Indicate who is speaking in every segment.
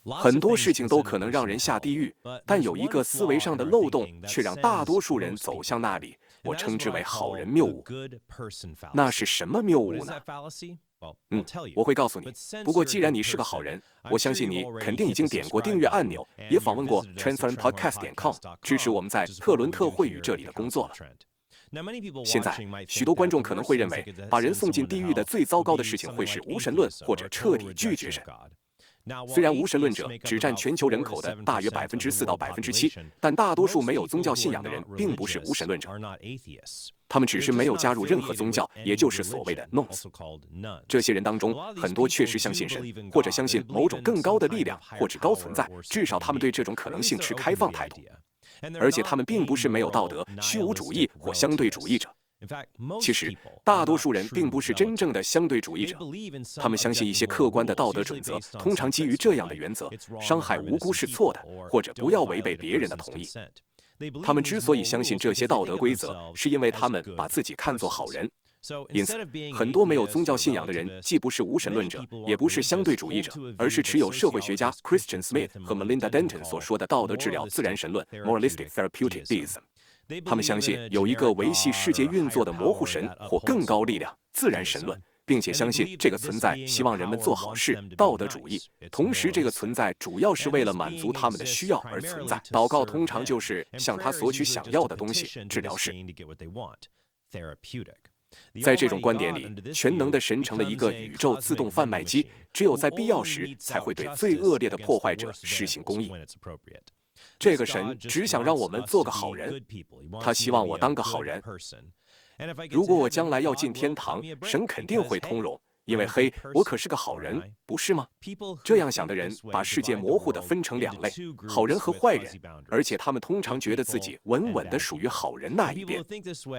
Speaker 1: 很多事情都可能让人下地狱，但有一个思维上的漏洞却让大多数人走向那里，我称之为好人谬误。那是什么谬误呢？我会告诉你。不过既然你是个好人，我相信你肯定已经点过订阅按钮，也访问过 transferpodcast.com， 支持我们在特伦特会语这里的工作了。现在，许多观众可能会认为，把人送进地狱的最糟糕的事情会是无神论或者彻底拒绝神。虽然无神论者只占全球人口的大约4%到7%，但大多数没有宗教信仰的人并不是无神论者，他们只是没有加入任何宗教，也就是所谓的 nones。这些人当中，很多确实相信神，或者相信某种更高的力量或者高存在，至少他们对这种可能性持开放态度。而且他们并不是没有道德、虚无主义或相对主义者。其实，大多数人并不是真正的相对主义者，他们相信一些客观的道德准则，通常基于这样的原则：伤害无辜是错的，或者不要违背别人的同意。他们之所以相信这些道德规则，是因为他们把自己看作好人。因此，很多没有宗教信仰的人既不是无神论者，也不是相对主义者，而是持有社会学家 Christian Smith 和 Melinda Denton 所说的道德治疗自然神论 （Moralistic Therapeutic Deism）。他们相信有一个维系世界运作的模糊神或更高力量——自然神论，并且相信这个存在希望人们做好事，道德主义。同时，这个存在主要是为了满足他们的需要而存在。祷告通常就是向他索取想要的东西，治疗是。在这种观点里，全能的神成了一个宇宙自动贩卖机，只有在必要时才会对最恶劣的破坏者施行公义。这个神只想让我们做个好人，他希望我当个好人。如果我将来要进天堂，神肯定会通融，因为嘿，我可是个好人，不是吗？这样想的人把世界模糊地分成两类：好人和坏人，而且他们通常觉得自己稳稳地属于好人那一边。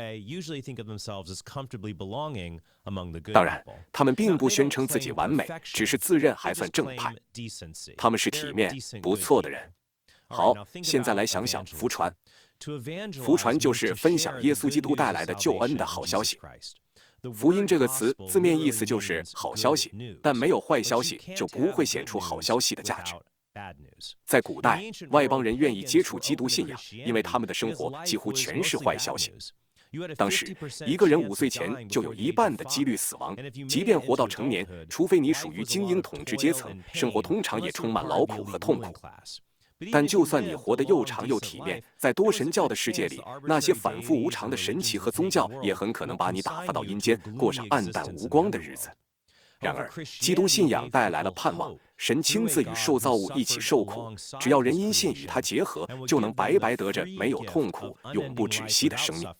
Speaker 1: 当然，他们并不宣称自己完美，只是自认还算正派。他们是体面、不错的人。好，现在来想想福传。福传就是分享耶稣基督带来的救恩的好消息。福音这个词字面意思就是好消息，但没有坏消息就不会显出好消息的价值。在古代，外邦人愿意接触基督信仰，因为他们的生活几乎全是坏消息。当时，一个人5岁前就有1半的几率死亡，即便活到成年，除非你属于精英统治阶层，生活通常也充满劳苦和痛苦。但就算你活得又长又体面，在多神教的世界里，那些反复无常的神奇和宗教也很可能把你打发到阴间，过上暗淡无光的日子。然而，基督信仰带来了盼望，神亲自与受造物一起受苦，只要人因信与他结合，就能白白得着没有痛苦、永不止息的生命。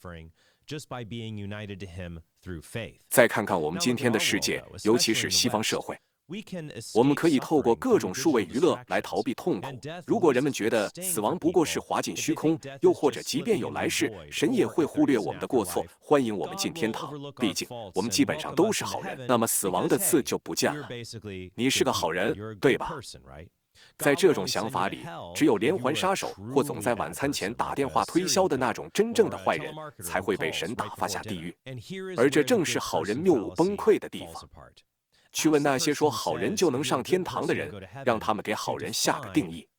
Speaker 1: 再看看我们今天的世界，尤其是西方社会。我们可以透过各种数位娱乐来逃避痛苦。如果人们觉得死亡不过是滑进虚空，又或者即便有来世，神也会忽略我们的过错，欢迎我们进天堂。毕竟我们基本上都是好人，那么死亡的刺就不见了。你是个好人，对吧？在这种想法里，只有连环杀手或总在晚餐前打电话推销的那种真正的坏人，才会被神打发下地狱。而这正是好人谬误崩溃的地方。去问那些说好人就能上天堂的人，让他们给好人下个定义。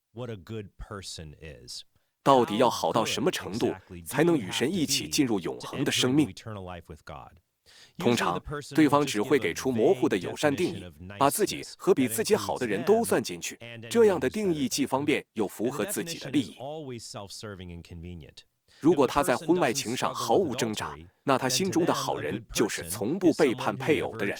Speaker 1: 到底要好到什么程度，才能与神一起进入永恒的生命？通常，对方只会给出模糊的友善定义，把自己和比自己好的人都算进去。这样的定义既方便又符合自己的利益。如果他在婚外情上毫无挣扎，那他心中的好人就是从不背叛配偶的人。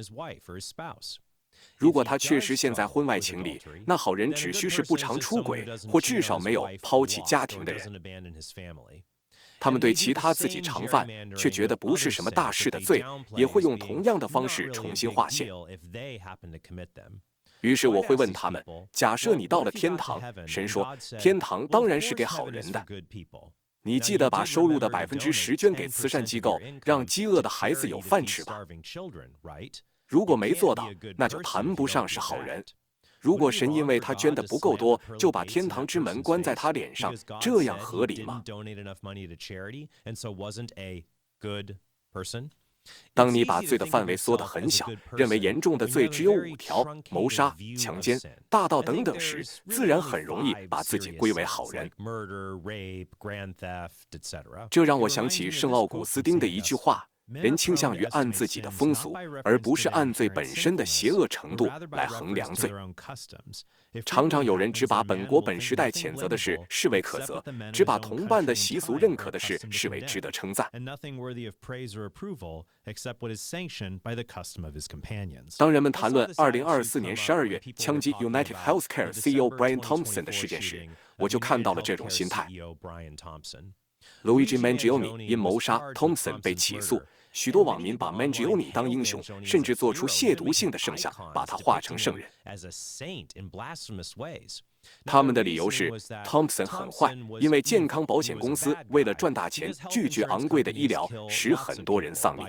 Speaker 1: 如果他确实陷在婚外情里，那好人只需是不常出轨，或至少没有抛弃家庭的人。他们对其他自己常犯却觉得不是什么大事的罪，也会用同样的方式重新划线。于是我会问他们：假设你到了天堂，神说，天堂当然是给好人的。你记得把收入的10%捐给慈善机构，让饥饿的孩子有饭吃吧。如果没做到，那就谈不上是好人。如果神因为他捐的不够多，就把天堂之门关在他脸上，这样合理吗？ 当你把罪的范围缩得很小，认为严重的罪只有5条，谋杀、强奸、大盗等等时，自然很容易把自己归为好人。这让我想起圣奥古斯丁的一句话：人倾向于按自己的风俗，而不是按罪本身的邪恶程度来衡量罪。常常有人只把本国本时代谴责的事视为可责，只把同伴的习俗认可的事视为值得称赞。当人们谈论2024年12月枪击 United Healthcare CEO Brian Thompson 的事件时，我就看到了这种心态。Luigi Mangione 因谋杀 Thompson 被起诉，许多网民把 Mangione 当英雄，甚至做出亵渎性的圣像，把他画成圣人。他们的理由是 Thompson 很坏，因为健康保险公司为了赚大钱，拒绝昂贵的医疗，使很多人丧命。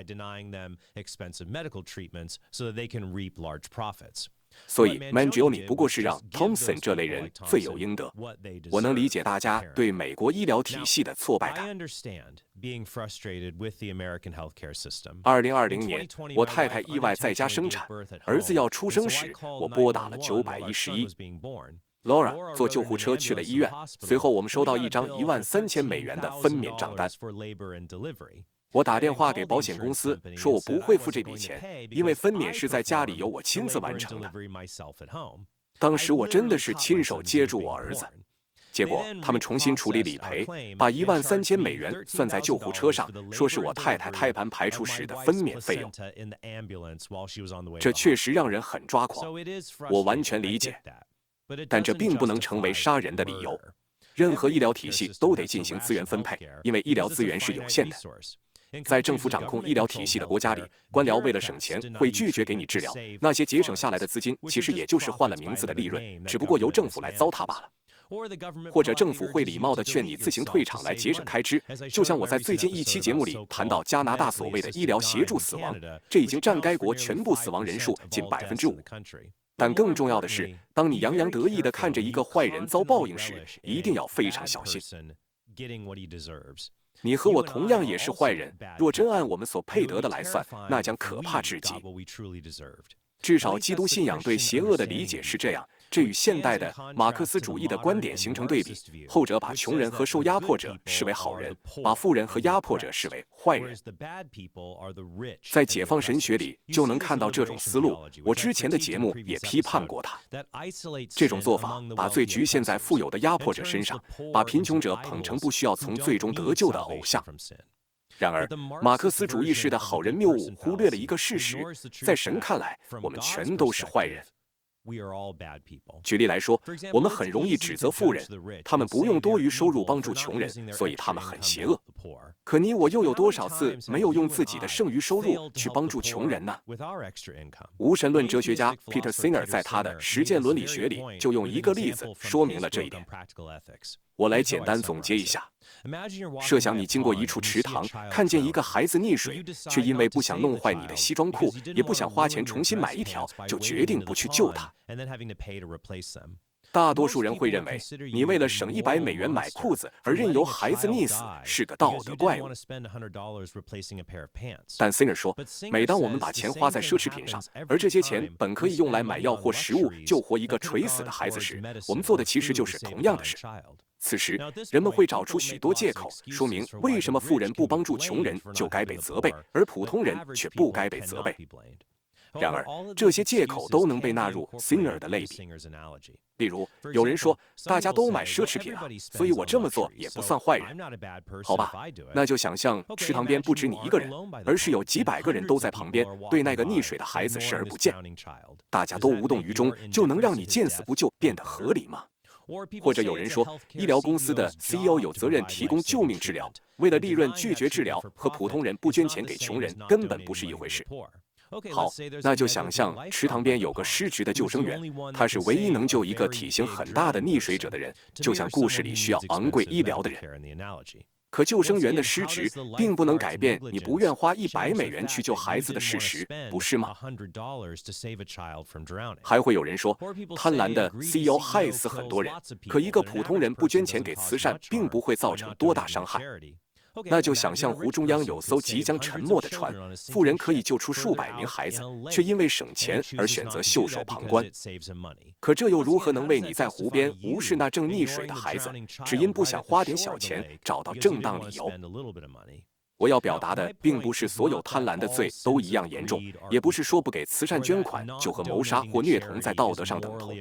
Speaker 1: 所以 Mangione 不过是让 Thompson 这类人罪有应得。我能理解大家对美国医疗体系的挫败感。2020年，我太太意外在家生产，儿子要出生时，我拨打了911。Laura 坐救护车去了医院，随后我们收到一张$13,000的分娩账单。我打电话给保险公司，说我不会付这笔钱，因为分娩是在家里由我亲自完成的。当时我真的是亲手接住我儿子。结果他们重新处理理赔，把$13,000算在救护车上，说是我太太胎盘排出时的分娩费用。这确实让人很抓狂，我完全理解，但这并不能成为杀人的理由。任何医疗体系都得进行资源分配，因为医疗资源是有限的。在政府掌控医疗体系的国家里，官僚为了省钱会拒绝给你治疗，那些节省下来的资金其实也就是换了名字的利润，只不过由政府来糟蹋罢了。或者政府会礼貌地劝你自行退场来节省开支，就像我在最近一期节目里谈到加拿大所谓的医疗协助死亡，这已经占该国全部死亡人数近5%。但更重要的是，当你洋洋得意地看着一个坏人遭报应时，一定要非常小心。你和我同样也是坏人，若真按我们所配得的来算，那将可怕至极。至少基督信仰对邪恶的理解是这样，这与现代的马克思主义的观点形成对比，后者把穷人和受压迫者视为好人，把富人和压迫者视为坏人。在解放神学里就能看到这种思路，我之前的节目也批判过它。这种做法把罪局限在富有的压迫者身上，把贫穷者捧成不需要从罪中得救的偶像。然而，马克思主义式的好人谬误忽略了一个事实，在神看来，我们全都是坏人。举例来说，我们很容易指责富人，他们不用多余收入帮助穷人，所以他们很邪恶。可你我又有多少次没有用自己的剩余收入去帮助穷人呢？无神论哲学家 Peter Singer 在他的《实践伦理学》里就用一个例子说明了这一点。我来简单总结一下。设想你经过一处池塘，看见一个孩子溺水，却因为不想弄坏你的西装裤，也不想花钱重新买一条，就决定不去救他。大多数人会认为，你为了省$100买裤子而任由孩子溺死，是个道德怪物。但 Singer 说，每当我们把钱花在奢侈品上，而这些钱本可以用来买药或食物救活一个垂死的孩子时，我们做的其实就是同样的事。此时，人们会找出许多借口，说明为什么富人不帮助穷人就该被责备，而普通人却不该被责备。然而，这些借口都能被纳入 Singer 的类比。例如，有人说大家都买奢侈品啊，所以我这么做也不算坏人。好吧，那就想象池塘边不止你一个人，而是有几百个人都在旁边，对那个溺水的孩子视而不见。大家都无动于衷，就能让你见死不救变得合理吗？或者有人说，医疗公司的 CEO 有责任提供救命治疗，为了利润拒绝治疗和普通人不捐钱给穷人根本不是一回事。好，那就想象池塘边有个失职的救生员，他是唯一能救一个体型很大的溺水者的人，就像故事里需要昂贵医疗的人。可救生员的失职并不能改变你不愿花$100去救孩子的事实，不是吗？还会有人说，贪婪的 CEO 害死很多人，可一个普通人不捐钱给慈善，并不会造成多大伤害。 那就想象湖中央有艘即将沉没的船，富人可以救出数百名孩子，却因为省钱而选择袖手旁观。可这又如何能为你在湖边无视那正溺水的孩子，只因不想花点小钱找到正当理由？我要表达的并不是所有贪婪的罪都一样严重，也不是说不给慈善捐款就和谋杀或虐童在道德上等同。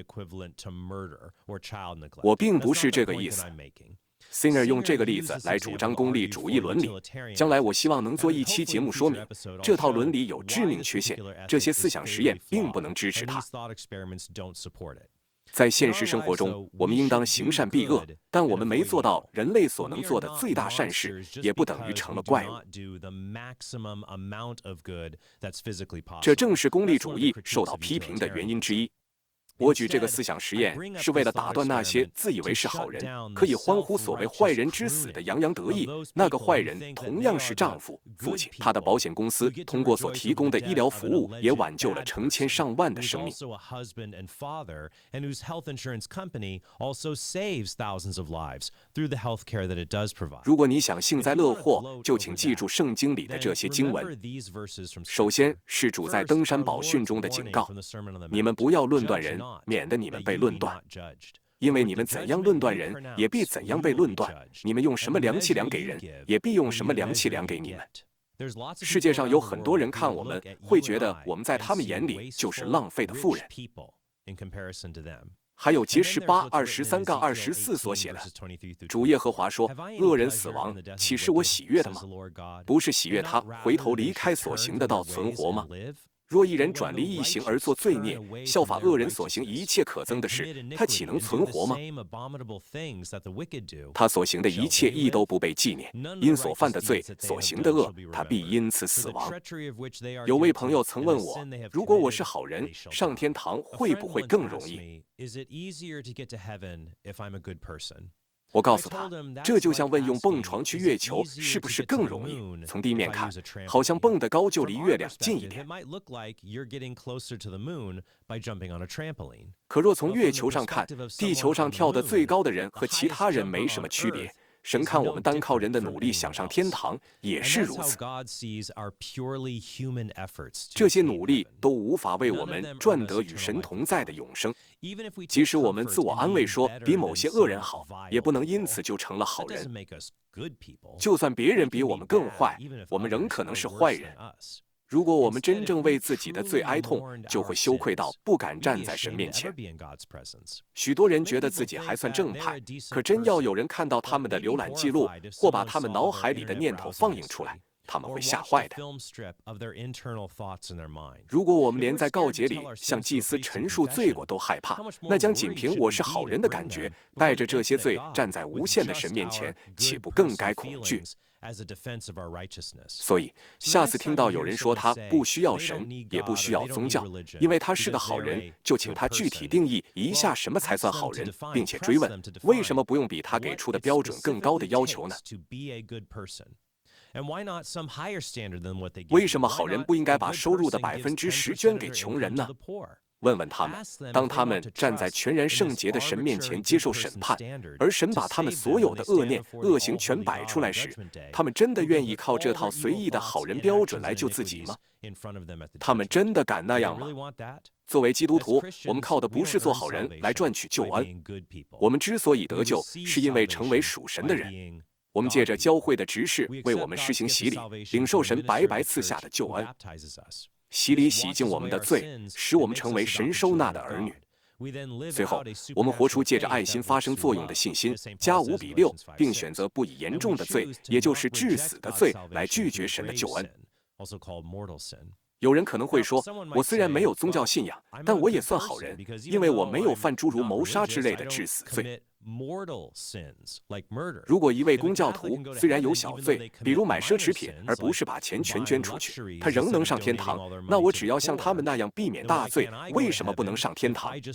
Speaker 1: 我并不是这个意思。Singer 用这个例子来主张功利主义伦理。将来我希望能做一期节目说明，这套伦理有致命缺陷，这些思想实验并不能支持它。在现实生活中，我们应当行善避恶，但我们没做到人类所能做的最大善事，也不等于成了怪物。这正是功利主义受到批评的原因之一。我举这个思想实验，是为了打断那些自以为是好人，可以欢呼所谓坏人之死的洋洋得意。那个坏人同样是丈夫、父亲，他的保险公司通过所提供的医疗服务，也挽救了成千上万的生命。如果你想幸灾乐祸，就请记住圣经里的这些经文。首先是主在登山宝训中的警告：你们不要论断人，免得你们被论断。因为你们怎样论断人，也必怎样被论断；你们用什么量器量给人，也必用什么量器量给你们。世界上有很多人看我们，会觉得我们在他们眼里就是浪费的富人。还有节18:23-24所写的，主耶和华说：恶人死亡，岂是我喜悦的吗？不是喜悦他回头离开所行的道存活吗？若一人转离义行而作罪孽，效法恶人所行一切可憎的事，他岂能存活吗？他所行的一切义都不被纪念，因所犯的罪、所行的恶，他必因此死亡。有位朋友曾问我，如果我是好人，上天堂会不会更容易？我告诉他，这就像问用蹦床去月球是不是更容易。从地面看，好像蹦得高就离月亮近一点。可若从月球上看，地球上跳得最高的人和其他人没什么区别。神看我们单靠人的努力想上天堂也是如此，这些努力都无法为我们赚得与神同在的永生。即使我们自我安慰说比某些恶人好，也不能因此就成了好人。就算别人比我们更坏，我们仍可能是坏人。如果我们真正为自己的罪哀痛，就会羞愧到不敢站在神面前。许多人觉得自己还算正派，可真要有人看到他们的浏览记录，或把他们脑海里的念头放映出来，他们会吓坏的。如果我们连在告解里向祭司陈述罪过都害怕，那将仅凭我是好人的感觉，带着这些罪站在无限的神面前，岂不更该恐惧？所以，下次听到有人说他不需要神，也不需要宗教，因为他是个好人，就请他具体定义一下什么才算好人，并且追问为什么不用比他给出的标准更高的要求呢？为什么好人不应该把收入的10%捐给穷人呢？问问他们，当他们站在全然圣洁的神面前接受审判，而神把他们所有的恶念、恶行全摆出来时，他们真的愿意靠这套随意的好人标准来救自己吗？他们真的敢那样吗？作为基督徒，我们靠的不是做好人来赚取救恩。我们之所以得救，是因为成为属神的人。我们借着教会的执事为我们施行洗礼，领受神白白赐下的救恩。洗礼洗净我们的罪，使我们成为神收纳的儿女。最后，我们活出借着爱心发生作用的信心，加5:6，并选择不以严重的罪，也就是致死的罪，来拒绝神的救恩。有人可能会说，我虽然没有宗教信仰，但我也算好人，因为我没有犯诸如谋杀之类的致死罪。如果一位公教徒虽然有小罪，比如买奢侈品，而不是把钱全捐出去，他仍能上天堂，那我只要像他们那样避免大罪，为什么不能上天堂？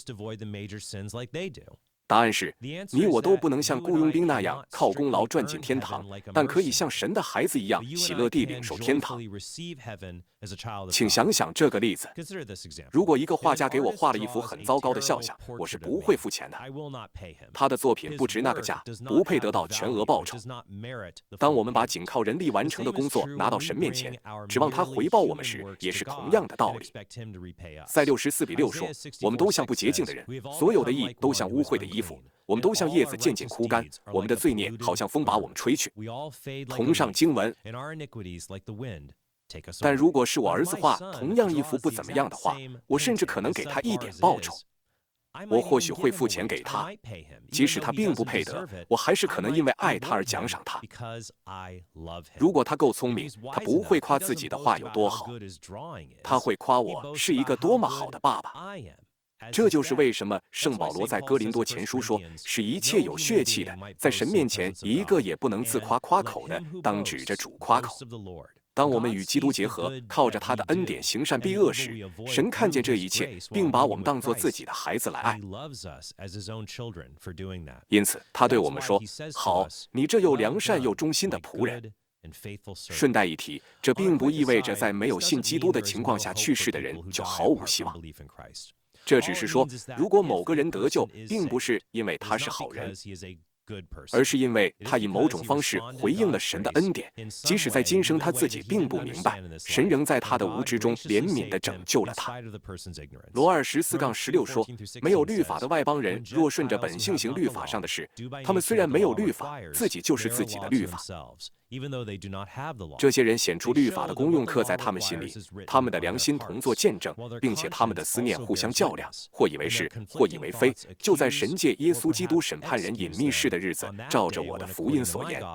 Speaker 1: 答案是，你我都不能像雇佣兵那样靠功劳赚进天堂，但可以像神的孩子一样喜乐地领受天堂。 请想想这个例子：如果一个画家给我画了一幅很糟糕的肖像，我是不会付钱的。他的作品不值那个价，不配得到全额报酬。当我们把仅靠人力完成的工作拿到神面前，指望他回报我们时，也是同样的道理。赛64:6说：“我们都像不洁净的人，所有的义都像污秽的衣服，我们都像叶子渐渐枯干，我们的罪孽好像风把我们吹去。”同上经文。但如果是我儿子画同样一幅不怎么样的画，我甚至可能给他一点报酬。我或许会付钱给他，即使他并不配得，我还是可能因为爱他而奖赏他。如果他够聪明，他不会夸自己的画有多好，他会夸我是一个多么好的爸爸。这就是为什么圣保罗在哥林多前书说，使一切有血气的，在神面前一个也不能自夸夸口的，当指着主夸口。当我们与基督结合，靠着他的恩典行善避恶时，神看见这一切，并把我们当作自己的孩子来爱。因此他对我们说：“好，你这又良善又忠心的仆人。”顺带一提，这并不意味着在没有信基督的情况下去世的人就毫无希望。这只是说，如果某个人得救，并不是因为他是好人，而是因为他以某种方式回应了神的恩典，即使在今生他自己并不明白，神仍在他的无知中怜悯地拯救了他。罗2:14-16说，没有律法的外邦人若顺着本性行律法上的事，他们虽然没有律法，自己就是自己的律法。这些人显出律法的功用刻在他们心里，他们的良心同作见证，并且他们的思念互相较量，或以为是，或以为非，就在神借耶稣基督审判人隐秘事的日子，照着我的福音所言。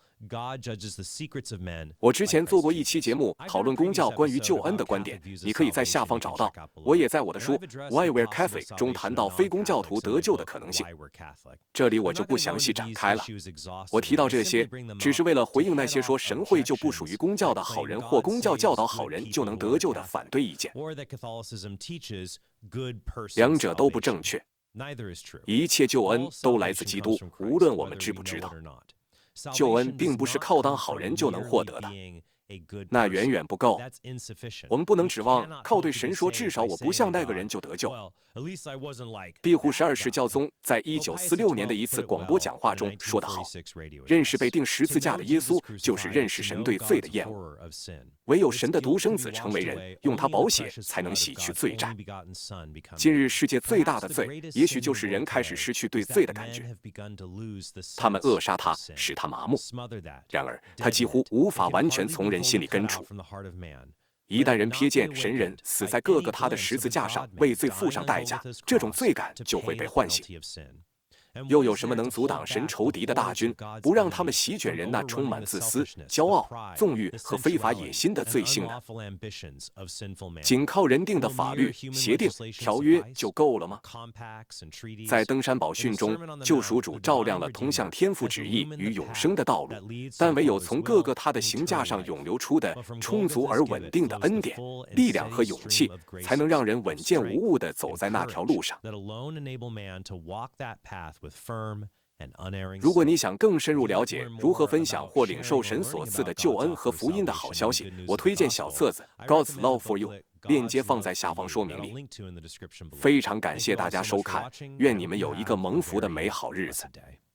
Speaker 1: 我之前做过一期节目，讨论公教关于救恩的观点，你可以在下方找到。我也在我的书《Why We're Catholic》中谈到非公教徒得救的可能性，这里我就不详细展开了。我提到这些，只是为了回应那些说神会就不属于公教的好人或公教教导好人就能得救的反对意见。两者都不正确。一切救恩都来自基督，无论我们知不知道。救恩并不是靠当好人就能获得的，那远远不够。我们不能指望靠对神说至少我不像那个人就得救。庇护12世教宗在1946年的一次广播讲话中说得好，认识被钉十字架的耶稣，就是认识神对罪的厌恶。唯有神的独生子成为人，用他宝血才能洗去罪债。今日世界最大的罪，也许就是人开始失去对罪的感觉。他们扼杀他，使他麻木。然而他几乎无法完全从人心里根除。一旦人瞥见神人死在各个他的十字架上，为罪付上代价，这种罪感就会被唤醒。又有什么能阻挡神仇敌的大军，不让他们席卷人那充满自私、骄傲、纵欲和非法野心的罪性呢？仅靠人定的法律、协定、条约就够了吗？在登山宝训中，救赎主照亮了通向天父旨意与永生的道路，但唯有从各个他的行架上涌流出的充足而稳定的恩典、力量和勇气，才能让人稳健无误地走在那条路上。如果你想更深入了解如何分享或领受神所赐的救恩和福音的好消息，我推荐小册子《God's Love for You》，链接放在下方说明里。非常感谢大家收看，愿你们有一个蒙福的美好日子。